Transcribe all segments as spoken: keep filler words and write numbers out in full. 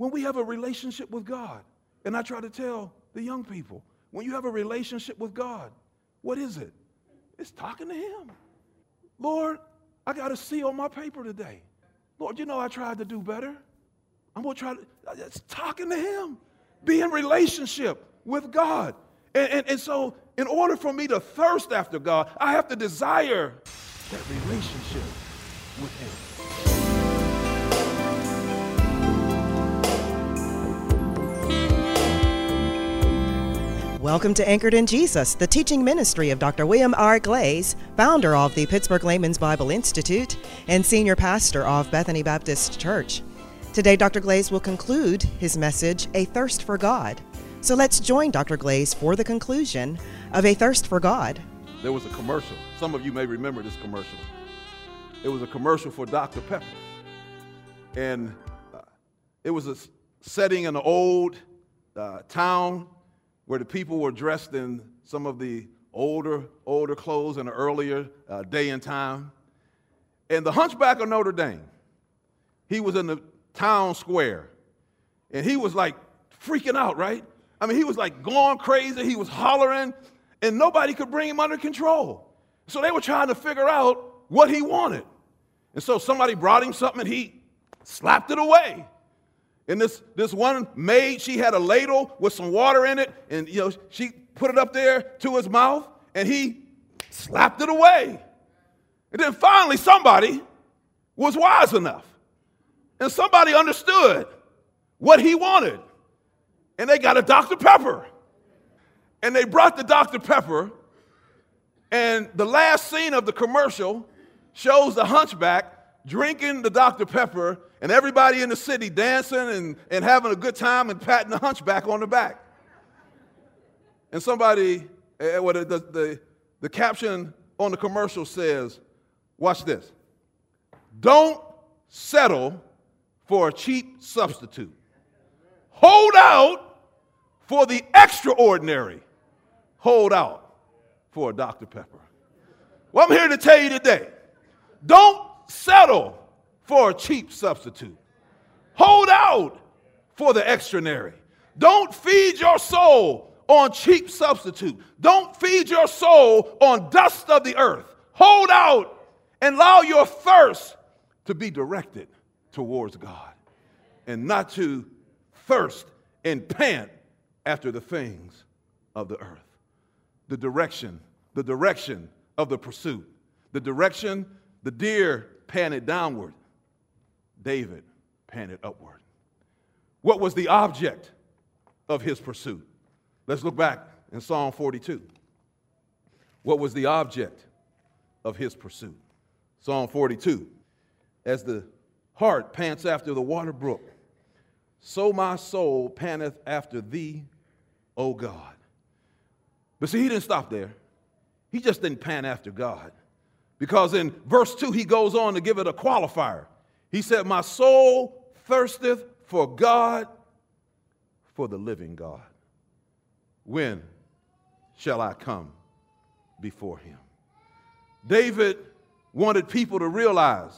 when we have a relationship with God, and I try to tell the young people, when you have a relationship with God, what is it? It's talking to him. Lord, I got a C on my paper today. Lord, you know I tried to do better. I'm going to try to, it's talking to him. Be in relationship with God. And, and, and so in order for me to thirst after God, I have to desire that relationship with him. Welcome to Anchored in Jesus, the teaching ministry of Doctor William R. Glaze, founder of the Pittsburgh Layman's Bible Institute and senior pastor of Bethany Baptist Church. Today, Doctor Glaze will conclude his message, A Thirst for God. So let's join Doctor Glaze for the conclusion of A Thirst for God. There was a commercial. Some of you may remember this commercial. It was a commercial for Doctor Pepper. And uh, it was a setting in an old uh, town where the people were dressed in some of the older, older clothes in an earlier uh, day and time. And the Hunchback of Notre Dame, he was in the town square, and he was like freaking out, right? I mean, he was like going crazy. He was hollering, and nobody could bring him under control. So they were trying to figure out what he wanted. And so somebody brought him something, and he slapped it away. And this, this one maid, she had a ladle with some water in it, and you know, she put it up there to his mouth, and he slapped it away. And then finally somebody was wise enough, and somebody understood what he wanted. And they got a Doctor Pepper. And they brought the Doctor Pepper, and the last scene of the commercial shows the Hunchback drinking the Doctor Pepper, and everybody in the city dancing and, and having a good time and patting the Hunchback on the back. And somebody, uh, well, the, the, the caption on the commercial says, watch this, don't settle for a cheap substitute. Hold out for the extraordinary. Hold out for a Doctor Pepper. Well, I'm here to tell you today, don't settle for a cheap substitute. Hold out for the extraordinary. Don't feed your soul on cheap substitute. Don't feed your soul on dust of the earth. Hold out and allow your thirst to be directed towards God and not to thirst and pant after the things of the earth. The direction, the direction of the pursuit, the direction, the deer panted downward, David panted upward. What was the object of his pursuit? Let's look back in Psalm forty-two. What was the object of his pursuit? Psalm forty-two. As the hart pants after the water brook, so my soul panteth after thee, O God. But see, he didn't stop there. He just didn't pant after God. Because in verse two, he goes on to give it a qualifier. He said, my soul thirsteth for God, for the living God. When shall I come before him? David wanted people to realize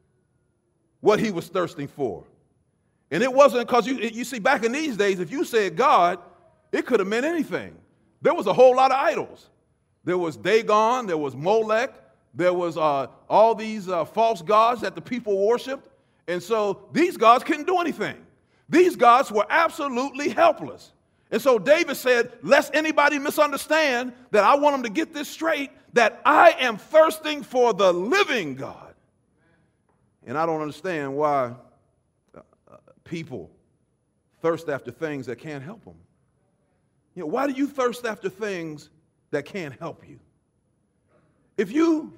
what he was thirsting for. And it wasn't because, you, you see, back in these days, if you said God, it could have meant anything. There was a whole lot of idols. There was Dagon, there was Molech, there was uh, all these uh, false gods that the people worshiped. And so these gods couldn't do anything. These gods were absolutely helpless. And so David said, lest anybody misunderstand that I want them to get this straight, that I am thirsting for the living God. And I don't understand why uh, people thirst after things that can't help them. You know, why do you thirst after things that can't help you? If you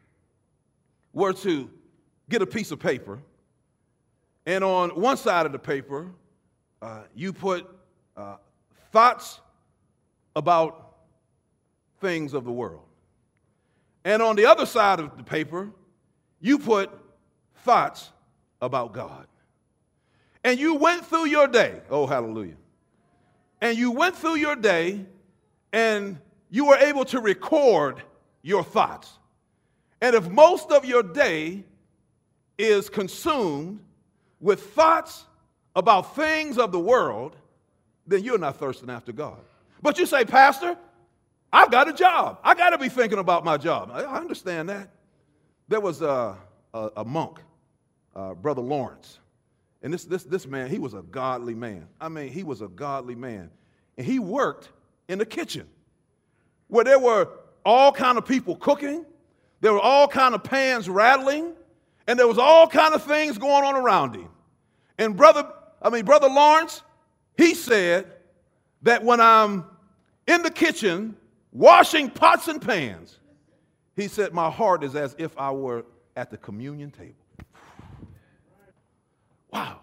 were to get a piece of paper, and on one side of the paper, uh, you put uh, thoughts about things of the world. And on the other side of the paper, you put thoughts about God. And you went through your day, oh, hallelujah. And you went through your day, and you were able to record your thoughts. And if most of your day is consumed with thoughts about things of the world, then you're not thirsting after God. But you say, Pastor, I've got a job. I got to be thinking about my job. I understand that. There was a, a, a monk, uh, Brother Lawrence. And this, this, this man, he was a godly man. I mean, he was a godly man. And he worked in the kitchen where there were all kind of people cooking. There were all kind of pans rattling. And there was all kind of things going on around him. And brother, I mean, Brother Lawrence, he said that when I'm in the kitchen washing pots and pans, he said, my heart is as if I were at the communion table. Wow.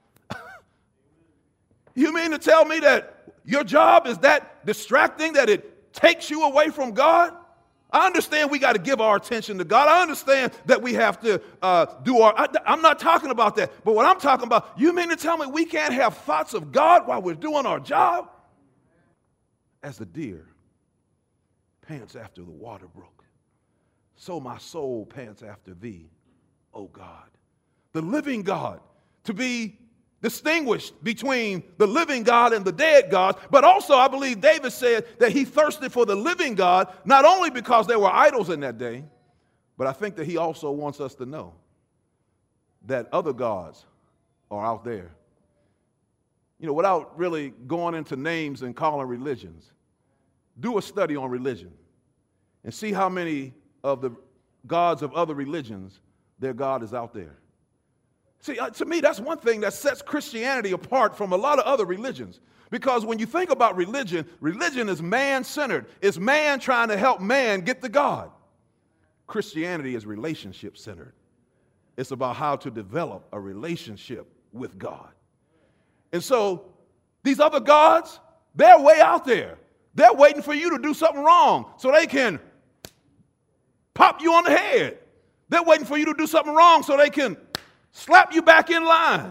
You mean to tell me that your job is that distracting that it takes you away from God? I understand we got to give our attention to God. I understand that we have to uh, do our, I, I'm not talking about that. But what I'm talking about, you mean to tell me we can't have thoughts of God while we're doing our job? As the deer pants after the water brook, so my soul pants after thee, O God. The living God, to be distinguished between the living God and the dead God. But also, I believe David said that he thirsted for the living God, not only because there were idols in that day, but I think that he also wants us to know that other gods are out there. You know, without really going into names and calling religions, do a study on religion and see how many of the gods of other religions, their God is out there. See, to me, that's one thing that sets Christianity apart from a lot of other religions. Because when you think about religion, religion is man-centered. It's man trying to help man get to God. Christianity is relationship-centered. It's about how to develop a relationship with God. And so these other gods, they're way out there. They're waiting for you to do something wrong so they can pop you on the head. They're waiting for you to do something wrong so they can slap you back in line.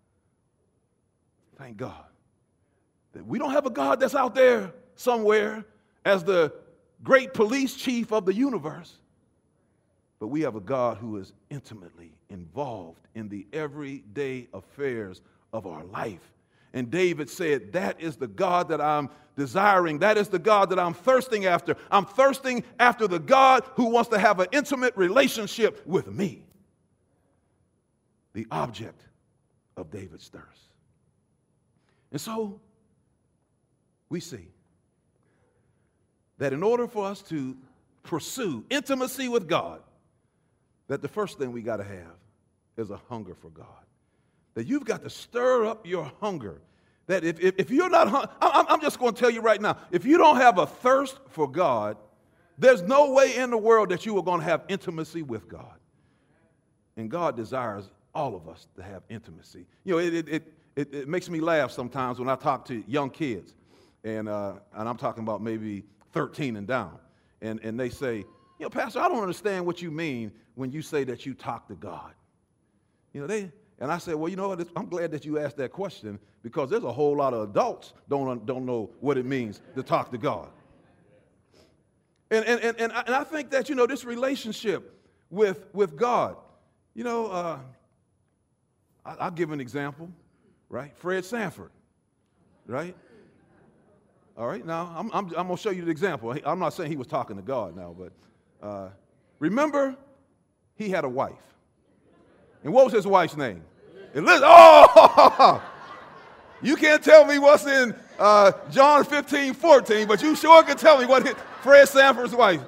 Thank God that we don't have a God that's out there somewhere as the great police chief of the universe, but we have a God who is intimately involved in the everyday affairs of our life. And David said, that is the God that I'm desiring. That is the God that I'm thirsting after. I'm thirsting after the God who wants to have an intimate relationship with me. The object of David's thirst. And so we see that in order for us to pursue intimacy with God, that the first thing we got to have is a hunger for God. That you've got to stir up your hunger. That if, if, if you're not hungry, I'm, I'm just going to tell you right now, if you don't have a thirst for God, there's no way in the world that you are going to have intimacy with God. And God desires all of us to have intimacy. You know, it, it, it, it, it makes me laugh sometimes when I talk to young kids, and, uh, and I'm talking about maybe thirteen and down, and, and they say, you know, Pastor, I don't understand what you mean when you say that you talk to God. You know, they, and I said, well, you know what, I'm glad that you asked that question, because there's a whole lot of adults don't, don't know what it means to talk to God. And, and, and, and, I, and I think that, you know, this relationship with, with God, you know, uh, I, I'll give an example, right? Fred Sanford, right? All right, now, I'm, I'm, I'm going to show you the example. I'm not saying he was talking to God now, but uh, remember, he had a wife. And what was his wife's name? Elizabeth. Oh, you can't tell me what's in uh, John fifteen, fourteen, but you sure can tell me what hit Fred Sanford's wife.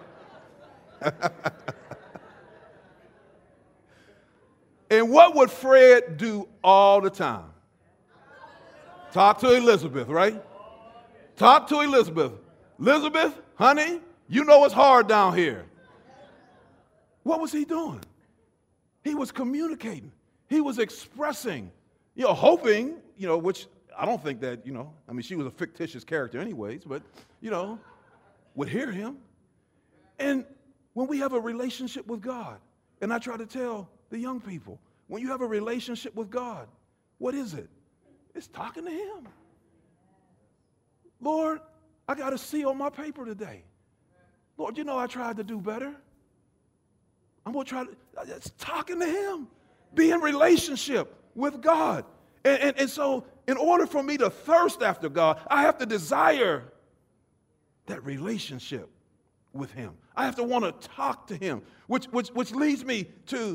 And what would Fred do all the time? Talk to Elizabeth, right? Talk to Elizabeth. Elizabeth, honey, you know it's hard down here. What was he doing? He was communicating. He was expressing, you know, hoping, you know, which I don't think that, you know, I mean, she was a fictitious character anyways, but, you know, would hear him. And when we have a relationship with God, and I try to tell the young people, when you have a relationship with God, what is it? It's talking to him. Lord, I got a C on my paper today. Lord, you know I tried to do better. I'm going to try to, it's talking to him. Be in relationship with God. And, and, and so in order for me to thirst after God, I have to desire that relationship with him. I have to want to talk to him, which, which, which leads me to,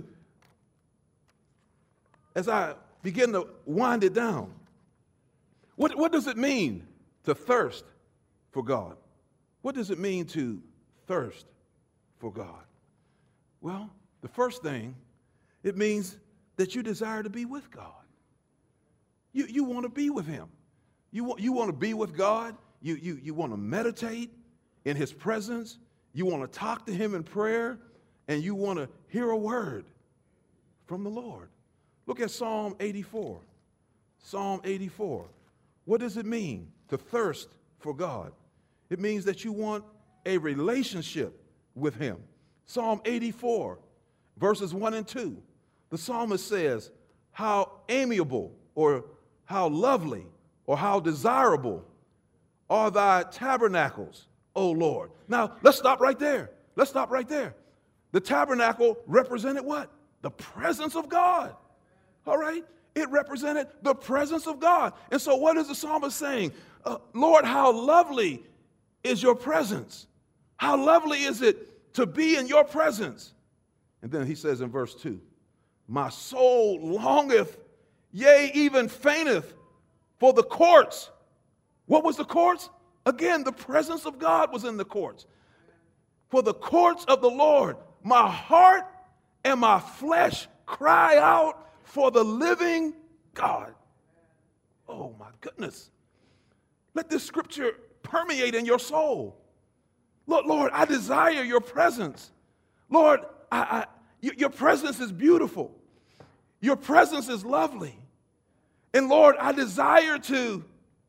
as I begin to wind it down, what, what does it mean to thirst for God? What does it mean to thirst for God? Well, the first thing, it means that you desire to be with God. You, you want to be with him. You want, you want to be with God. You, you, you want to meditate in his presence. You want to talk to him in prayer. And you want to hear a word from the Lord. Look at Psalm eighty-four. Psalm eighty-four. What does it mean to thirst for God? It means that you want a relationship with him. Psalm eighty-four, verses one and two. The psalmist says, how amiable or how lovely or how desirable are thy tabernacles, O Lord. Now, let's stop right there. Let's stop right there. The tabernacle represented what? The presence of God. All right? It represented the presence of God. And so what is the psalmist saying? Uh, Lord, how lovely is your presence. How lovely is it to be in your presence? And then he says in verse two, my soul longeth, yea, even fainteth for the courts. What was the courts? Again, the presence of God was in the courts. For the courts of the Lord, my heart and my flesh cry out for the living God. Oh my goodness. Let this scripture permeate in your soul. Lord, Lord, I desire your presence. Lord, I, I, your presence is beautiful. Your presence is lovely. And Lord, I desire to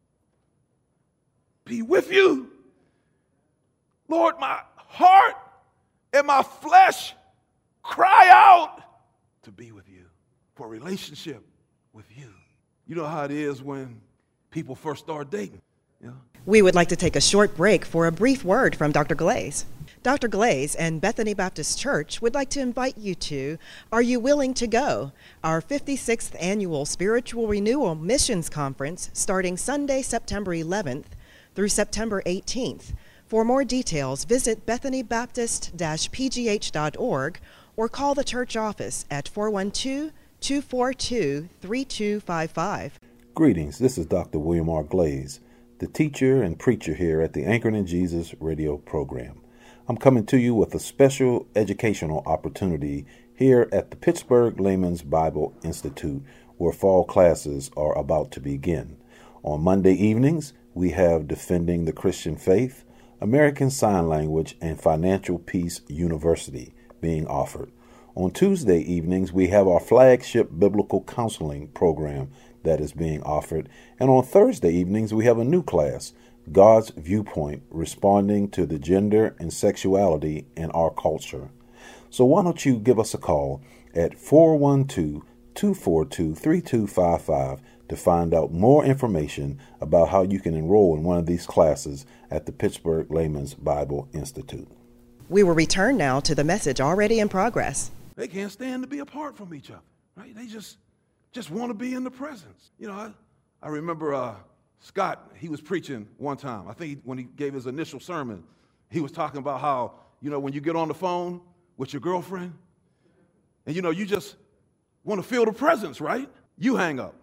be with you. Lord, my heart and my flesh cry out to be with you, for a relationship with you. You know how it is when people first start dating. You know? We would like to take a short break for a brief word from Doctor Glaze. Doctor Glaze and Bethany Baptist Church would like to invite you to Are You Willing to Go? Our fifty-sixth Annual Spiritual Renewal Missions Conference starting Sunday, September eleventh through September eighteenth. For more details, visit bethany baptist dash p g h dot org or call the church office at four one two, two four two, three two five five. Greetings, this is Doctor William R. Glaze, the teacher and preacher here at the Anchored in Jesus radio program. I'm coming to you with a special educational opportunity here at the Pittsburgh Layman's Bible Institute, where fall classes are about to begin. On Monday evenings, we have Defending the Christian Faith, American Sign Language, and Financial Peace University being offered. On Tuesday evenings, we have our flagship biblical counseling program that is being offered. And on Thursday evenings, we have a new class, God's Viewpoint, responding to the gender and sexuality in our culture. So why don't you give us a call at four one two, two four two, three two five five to find out more information about how you can enroll in one of these classes at the Pittsburgh Layman's Bible Institute. We will return now to the message already in progress. They can't stand to be apart from each other, right? They just just want to be in the presence. You know, I, I remember uh, Scott, he was preaching one time. I think he, when he gave his initial sermon, he was talking about how, you know, when you get on the phone with your girlfriend, and, you know, you just want to feel the presence, right? You hang up.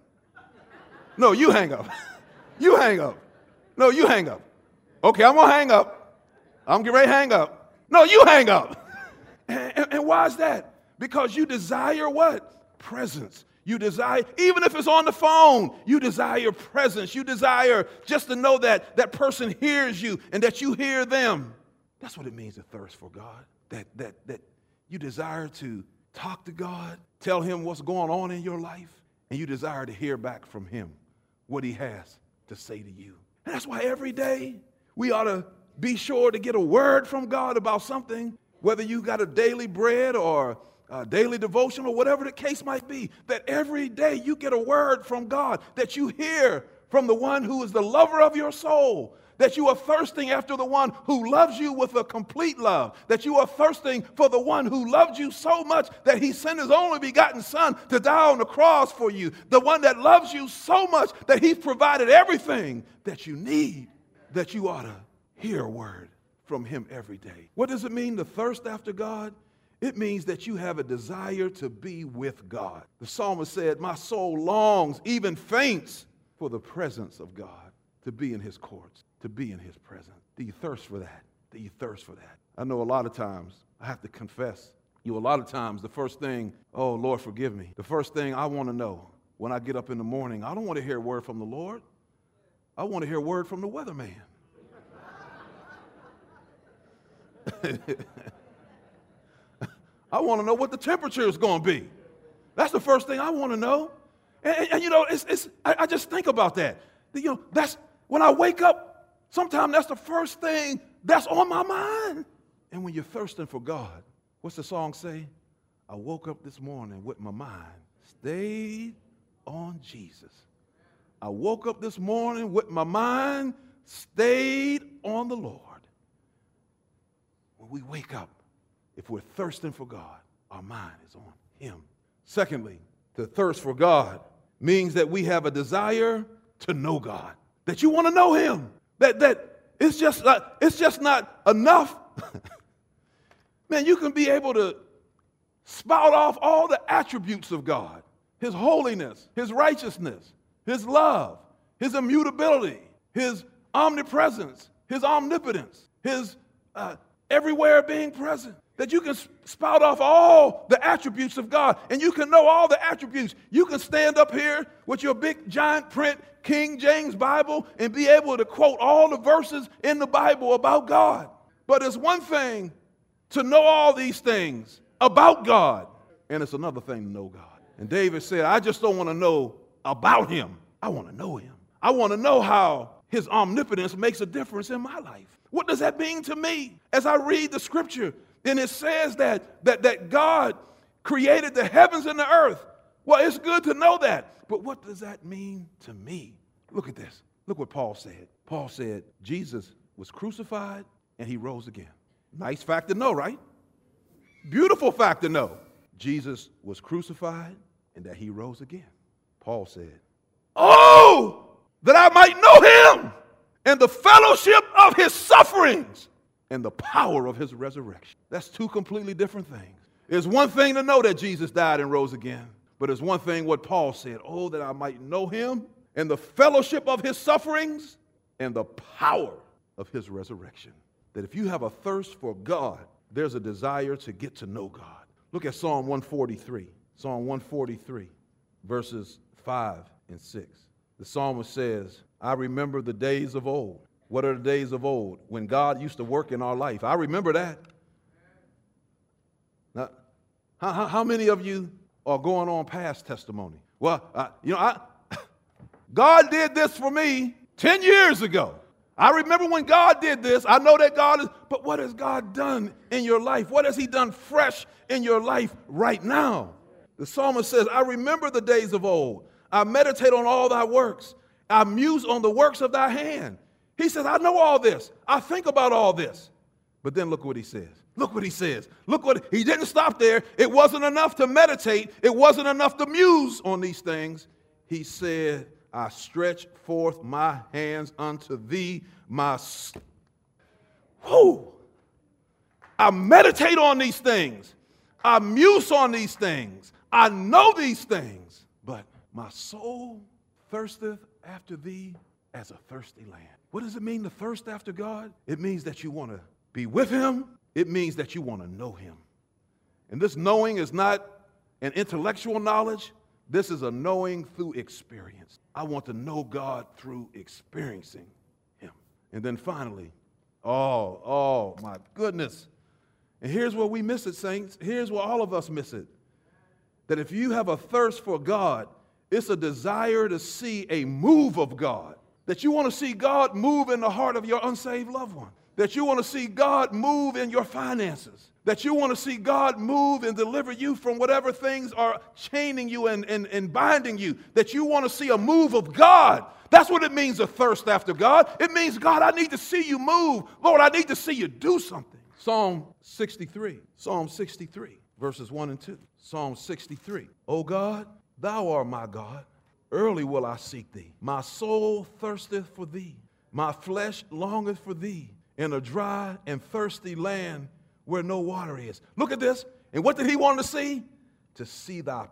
No, you hang up. You hang up. No, you hang up. Okay, I'm going to hang up. I'm getting ready to hang up. No, you hang up. And, and, and why is that? Because you desire what? Presence. You desire, even if it's on the phone, you desire presence. You desire just to know that that person hears you and that you hear them. That's what it means to thirst for God. That, that, that you desire to talk to God, tell him what's going on in your life, and you desire to hear back from him what he has to say to you. And that's why every day we ought to be sure to get a word from God about something, whether you got a daily bread or a daily devotion or whatever the case might be, that every day you get a word from God, that you hear from the one who is the lover of your soul, that you are thirsting after the one who loves you with a complete love, that you are thirsting for the one who loved you so much that he sent his only begotten son to die on the cross for you, the one that loves you so much that he's provided everything that you need, that you ought to hear a word from him every day. What does it mean to thirst after God? It means that you have a desire to be with God. The psalmist said, my soul longs, even faints, for the presence of God, to be in his courts, to be in his presence. Do you thirst for that? Do you thirst for that? I know a lot of times, I have to confess, you know, a lot of times the first thing, oh, Lord, forgive me. The first thing I want to know when I get up in the morning, I don't want to hear a word from the Lord. I want to hear a word from the weatherman. I want to know what the temperature is going to be. That's the first thing I want to know. And, and, and you know, it's, it's, I, I just think about that. You know, that's when I wake up, sometimes that's the first thing that's on my mind. And when you're thirsting for God, what's the song say? I woke up this morning with my mind stayed on Jesus. I woke up this morning with my mind stayed on the Lord. When we wake up, if we're thirsting for God, our mind is on him. Secondly, to thirst for God means that we have a desire to know God, that you want to know him, that, that it's just not, it's just not enough. Man, you can be able to spout off all the attributes of God, his holiness, his righteousness, his love, his immutability, his omnipresence, his omnipotence, his uh, everywhere being present. That you can spout off all the attributes of God, and you can know all the attributes. You can stand up here with your big giant print King James Bible and be able to quote all the verses in the Bible about God. But it's one thing to know all these things about God, and it's another thing to know God. And David said, I just don't want to know about him. I want to know him. I want to know how his omnipotence makes a difference in my life. What does that mean to me? As I read the scripture, and it says that, that, that God created the heavens and the earth. Well, it's good to know that. But what does that mean to me? Look at this. Look what Paul said. Paul said Jesus was crucified and he rose again. Nice fact to know, right? Beautiful fact to know. Jesus was crucified and that he rose again. Paul said, oh, that I might know him and the fellowship of his sufferings and the power of his resurrection. That's two completely different things. It's one thing to know that Jesus died and rose again, but it's one thing what Paul said, oh, that I might know him and the fellowship of his sufferings and the power of his resurrection. That if you have a thirst for God, there's a desire to get to know God. Look at Psalm one forty-three. Psalm one forty-three, verses five and six. The psalmist says, I remember the days of old. What are the days of old? When God used to work in our life. I remember that. Now, how, how many of you are going on past testimony? Well, uh, you know, I, God did this for me ten years ago. I remember when God did this. I know that God is, but what has God done in your life? What has he done fresh in your life right now? The psalmist says, I remember the days of old. I meditate on all thy works. I muse on the works of thy hand. He says, I know all this. I think about all this. But then look what he says. Look what he says. Look what, he didn't stop there. It wasn't enough to meditate. It wasn't enough to muse on these things. He said, I stretch forth my hands unto thee, my, whoo. I meditate on these things. I muse on these things. I know these things. But my soul thirsteth after thee as a thirsty land. What does it mean to thirst after God? It means that you want to be with him. It means that you want to know him. And this knowing is not an intellectual knowledge. This is a knowing through experience. I want to know God through experiencing him. And then finally, oh, oh, my goodness. And here's where we miss it, saints. Here's where all of us miss it. That if you have a thirst for God, it's a desire to see a move of God. That you want to see God move in the heart of your unsaved loved one. that you want to see God move in your finances, that you want to see God move and deliver you from whatever things are chaining you and, and, and binding you, that you want to see a move of God. That's what it means to thirst after God. It means, God, I need to see you move. Lord, I need to see you do something. Psalm sixty-three, Psalm sixty-three, verses one and two. Psalm sixty-three. O God, thou art my God. Early will I seek thee. My soul thirsteth for thee. My flesh longeth for thee in a dry and thirsty land where no water is. Look at this. And what did he want to see? To see thy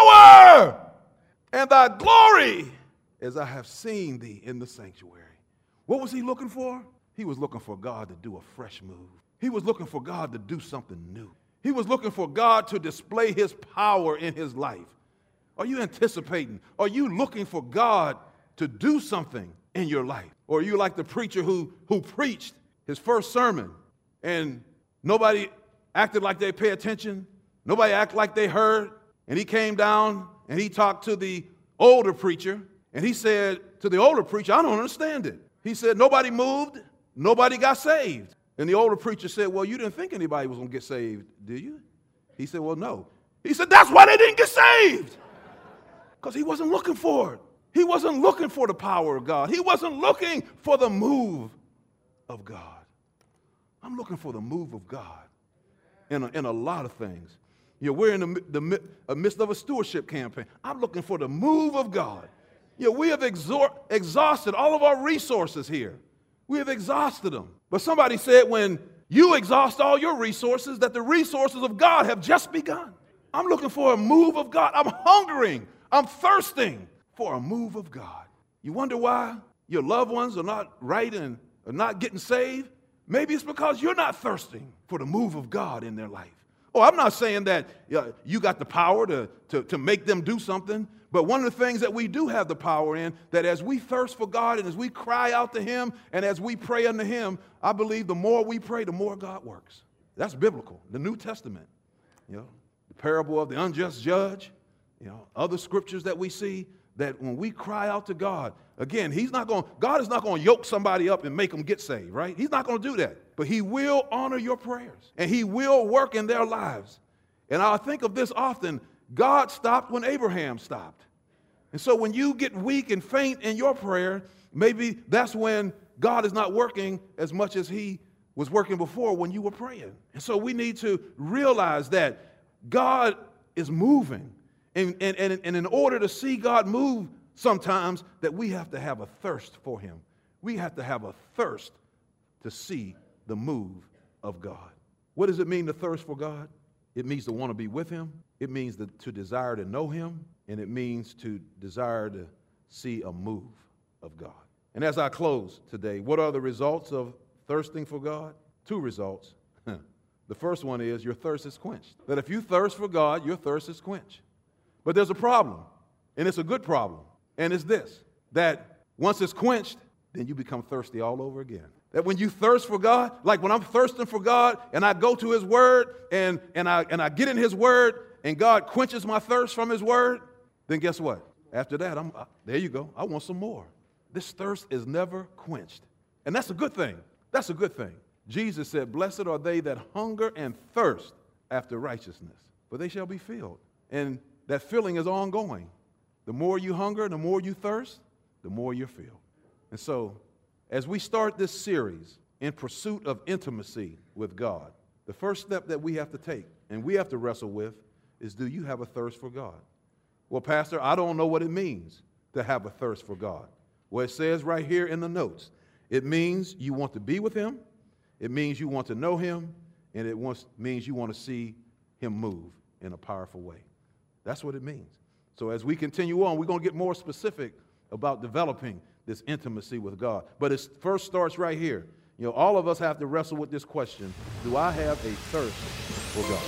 power and thy glory as I have seen thee in the sanctuary. What was he looking for? He was looking for God to do a fresh move. He was looking for God to do something new. He was looking for God to display his power in his life. Are you anticipating? Are you looking for God to do something in your life? Or are you like the preacher who, who preached his first sermon and nobody acted like they pay attention? Nobody acted like they heard? And he came down and he talked to the older preacher and he said to the older preacher, I don't understand it. He said, nobody moved, nobody got saved. And the older preacher said, well, you didn't think anybody was going to get saved, did you? He said, well, no. He said, that's why they didn't get saved. Because he wasn't looking for it. He wasn't looking for the power of God. He wasn't looking for the move of God. I'm looking for the move of God in a, in a lot of things. You know, we're in the, the, the midst of a stewardship campaign. I'm looking for the move of God. You know, we have exor- exhausted all of our resources here. We have exhausted them. But somebody said when you exhaust all your resources, that the resources of God have just begun. I'm looking for a move of God. I'm hungering. I'm thirsting for a move of God. You wonder why your loved ones are not right and are not getting saved? Maybe it's because you're not thirsting for the move of God in their life. Oh, I'm not saying that uh, you got the power to, to, to make them do something, but one of the things that we do have the power in, that as we thirst for God and as we cry out to him and as we pray unto him, I believe the more we pray, the more God works. That's biblical. The New Testament, you know, the parable of the unjust judge, you know, other scriptures that we see, that when we cry out to God, again, he's not going, God is not going to yoke somebody up and make them get saved, right? He's not going to do that. But he will honor your prayers and he will work in their lives. And I think of this often. God stopped when Abraham stopped. And so when you get weak and faint in your prayer, maybe that's when God is not working as much as he was working before when you were praying. And so we need to realize that God is moving. And, and, and, and in order to see God move sometimes, that we have to have a thirst for him. We have to have a thirst to see the move of God. What does it mean to thirst for God? It means to want to be with him. It means to, to desire to know him. And it means to desire to see a move of God. And as I close today, what are the results of thirsting for God? Two results. The first one is your thirst is quenched. That if you thirst for God, your thirst is quenched. But there's a problem, and it's a good problem. And it's this, that once it's quenched, then you become thirsty all over again. That when you thirst for God, like when I'm thirsting for God and I go to his word and, and, I, and I get in his word and God quenches my thirst from his word, then guess what? After that, I'm uh, there you go. I want some more. This thirst is never quenched. And that's a good thing. That's a good thing. Jesus said, blessed are they that hunger and thirst after righteousness, for they shall be filled. And that filling is ongoing. The more you hunger, the more you thirst, the more you're filled. And so, as we start this series in pursuit of intimacy with God, the first step that we have to take and we have to wrestle with is, do you have a thirst for God? Well, Pastor, I don't know what it means to have a thirst for God. Well, it says right here in the notes, it means you want to be with him, it means you want to know him, and it wants, means you want to see him move in a powerful way. That's what it means. So as we continue on, we're going to get more specific about developing this intimacy with God. But it first starts right here. You know, all of us have to wrestle with this question: do I have a thirst for God?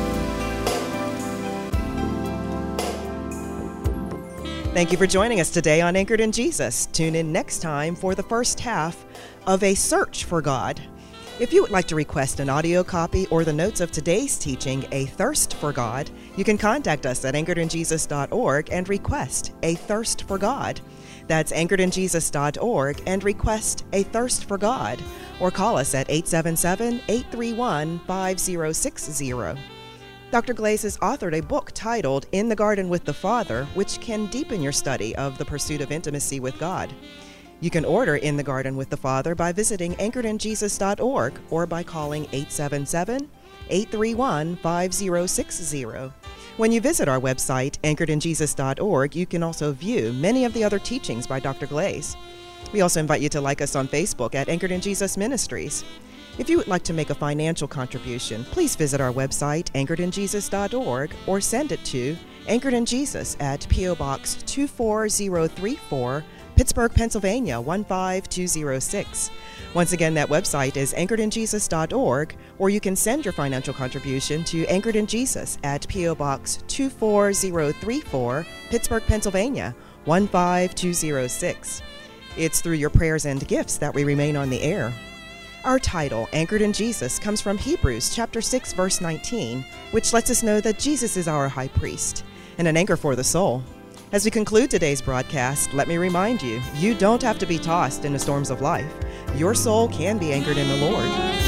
Thank you for joining us today on Anchored in Jesus. Tune in next time for the first half of A Search for God. If you would like to request an audio copy or the notes of today's teaching, A Thirst for God, You can contact us at anchored in jesus dot org and request a thirst for God. That's anchored in jesus dot org and request a thirst for God. Or call us at eight seven seven, eight three one, five zero six zero. Doctor Glaze has authored a book titled In the Garden with the Father, which can deepen your study of the pursuit of intimacy with God. You can order In the Garden with the Father by visiting anchored in jesus dot org or by calling eight seven seven, eight three one, five zero six zero. When you visit our website, anchored in jesus dot org, you can also view many of the other teachings by Doctor Glaze. We also invite you to like us on Facebook at Anchored in Jesus Ministries. If you would like to make a financial contribution, please visit our website, anchored in jesus dot org, or send it to Anchored in Jesus at P O Box two four zero three four, Pittsburgh, Pennsylvania one five two zero six. Once again, that website is anchored in jesus dot org, or you can send your financial contribution to Anchored in Jesus at P O Box two four zero three four, Pittsburgh, Pennsylvania one five two zero six. It's through your prayers and gifts that we remain on the air. Our title, Anchored in Jesus, comes from Hebrews chapter six, verse nineteen, which lets us know that Jesus is our high priest and an anchor for the soul. As we conclude today's broadcast, let me remind you, you don't have to be tossed in the storms of life. Your soul can be anchored in the Lord.